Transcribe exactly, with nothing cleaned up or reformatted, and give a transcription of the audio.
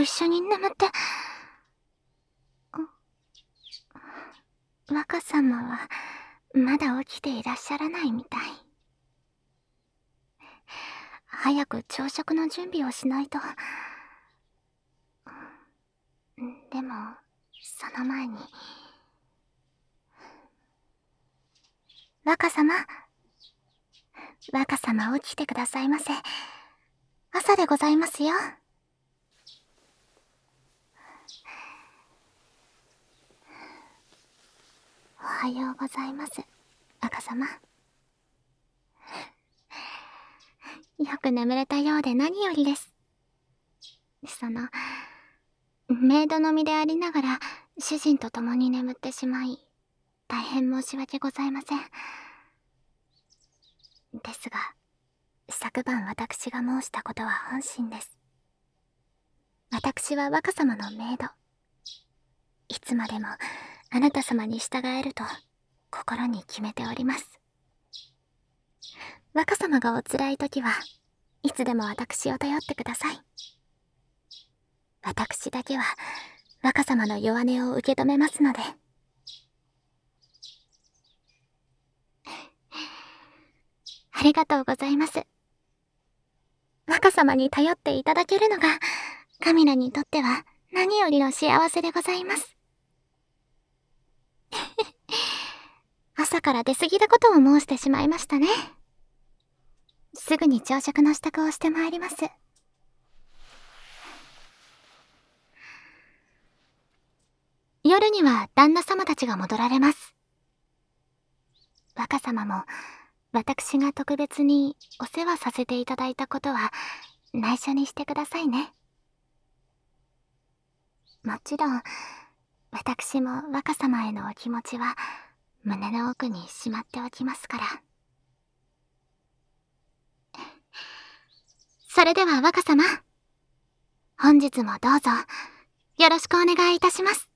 一緒に眠って。若様はまだ起きていらっしゃらないみたい。早く朝食の準備をしないと。でもその前に、若様、若様起きてくださいませ。朝でございますよ。おはようございます、若様。よく眠れたようで何よりです。その、メイドの身でありながら主人と共に眠ってしまい、大変申し訳ございません。ですが、昨晩私が申したことは本心です。私は若様のメイド。いつまでもあなた様に従えると心に決めております。若様がお辛い時はいつでも私を頼ってください。私だけは若様の弱音を受け止めますので。ありがとうございます。若様に頼っていただけるのがカミラにとっては何よりの幸せでございます。朝から出過ぎたことを申してしまいましたね。すぐに朝食の支度をしてまいります。夜には旦那様たちが戻られます。若様も私が特別にお世話させていただいたことは内緒にしてくださいね。もちろん私も若様へのお気持ちは胸の奥にしまっておきますから。それでは若様、本日もどうぞよろしくお願いいたします。